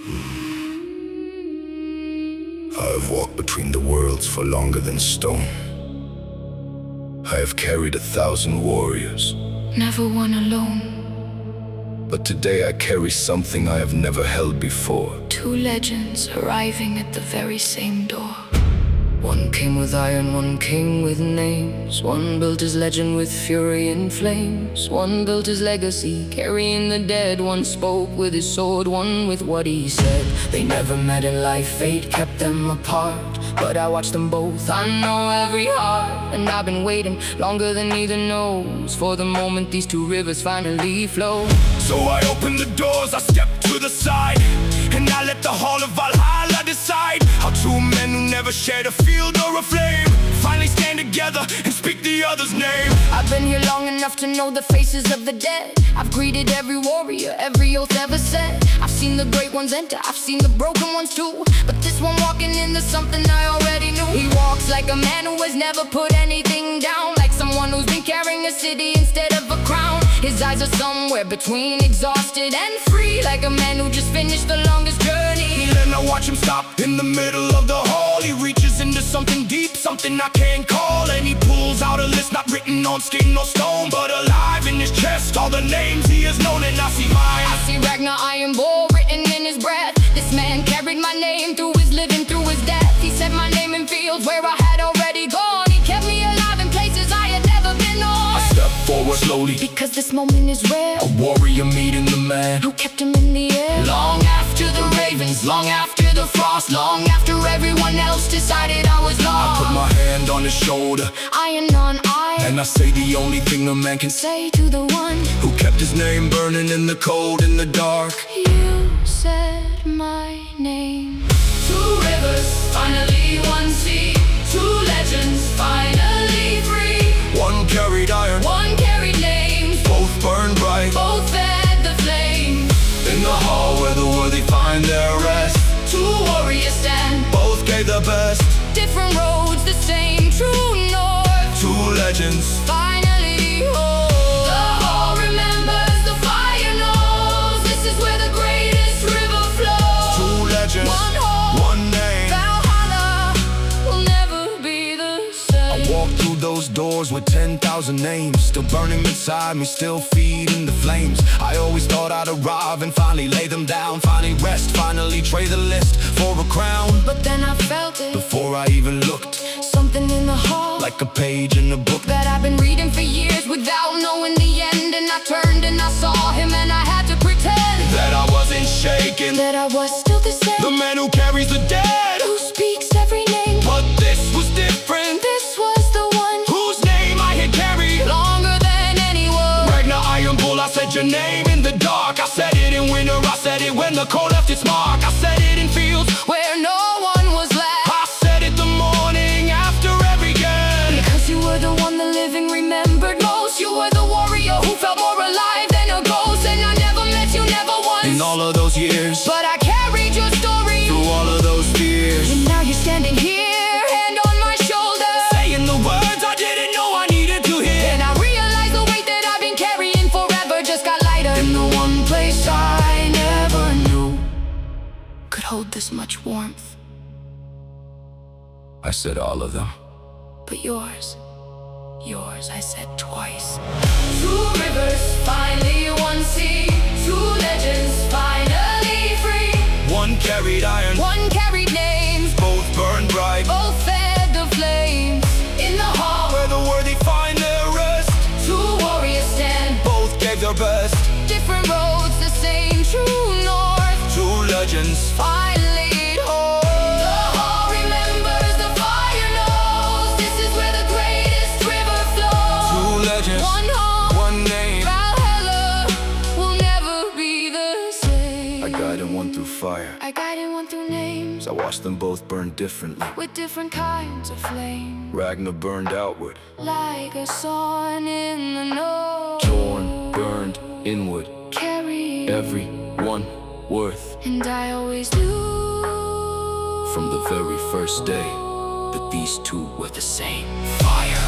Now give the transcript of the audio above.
I have walked between the worlds for longer than stone. I have carried 1,000 warriors, never one alone. but today I carry something I have never held before. Two legends arriving at the very same door. One came with iron, one came with names. One built his legend with fury and flames. One built his legacy, carrying the dead. One spoke with his sword, one with what he said. They never met in life, fate kept them apart. But I watched them both, I know every heart. And I've been waiting longer than either knows for the moment these two rivers finally flow. So I open the doors, I step to the side, and I let the Hall of Valhalla decide how two men who never shared a field or a flame finally stand together and speak the other's name. I've been here long enough to know the faces of the dead. I've greeted every warrior, every oath ever said. I've seen the great ones enter, I've seen the broken ones too. But this one walking into something I already knew. He walks like a man who has never put anything down, like someone who's been carrying a city instead of a crown. His eyes are somewhere between exhausted and free, like a man who just finished the longest journey. Then I watch him stop in the middle of the hall. He reaches into something deep, something I can't call, and he pulls out a list not written on skin or stone, but alive in his chest, all the names he has known. And I see mine, I see Ragnar Iron Bull written in his breath. This man carried my name through his living, through his death. He said my name in fields where I had already gone. He kept me alive in places I had never been on. I step forward slowly, because this moment is rare. a warrior meeting the man who kept him in the air. long after the ravens, long after the frost, Long after everyone else decided I was I lost. put my hand on his shoulder, Iron on iron, and I say the only thing a man can say, say to the one who kept his name burning in the cold, in the dark. you said my name. Two rivers, finally one sea. Two legends, finally free. One carried iron, One carried names, both burned bright, both fed the flame. in the hall where the worthy find their rest. Two warriors stand, Both gave their best, different roads, the same true north. two legends. Finally whole. The hall remembers, the fire knows. This is where the greatest river flows. Two legends, One hall, one name. Valhalla will never be the I same. walk through those doors with 10,000 names, still burning inside me, still feeding the flames. I always thought I'd arrive and finally lay them down, finally rest, finally trade the list for a crown. But then I felt it, Before I even looked, something in the hall, like a page in a book that I've been reading for years without knowing the end. And I turned and I saw him, and I had to pretend that I wasn't shaken. that I was still the same. The man who carries the dead, Who speaks every name, but this was different. this was the one, Whose name I had carried longer than anyone. Ragnar Iron Bull. I said your name in the dark, I said it in winter, I said it when the cold left its mark, I said it in fields Where no one was left, I said it the morning after every game. because you were the one the living remembered most. You were the warrior who felt more alive than a ghost. And I never met you, never once, In all of those years, but I carried your story. through all of those fears, And now you're standing here, hand on my shoulder, saying the words I didn't know I needed to hear. and I realize the weight that I've been carrying forever just got lighter. In the one place I never knew Could hold this much warmth, I said all of them. but yours, I said twice. Two rivers, finally one sea. Two legends, finally free. One carried iron, One carried names, both burned bright, both fed the flames. In the hall, where the worthy find their rest. two warriors stand, Both gave their best, different roads, the same true north. two legends. Finally whole. The hall remembers, the fire knows. This is where the greatest river flows. Two legends, One hall, one name. Valhalla will never be the same. I guided one through fire, I guided one through names, I watched them both burn differently. with different kinds of flame, Ragnar burned outward, like a sun in the north. torn, burned inward, Carry every one worth. and I always knew From the very first day that these two were the same. Fire.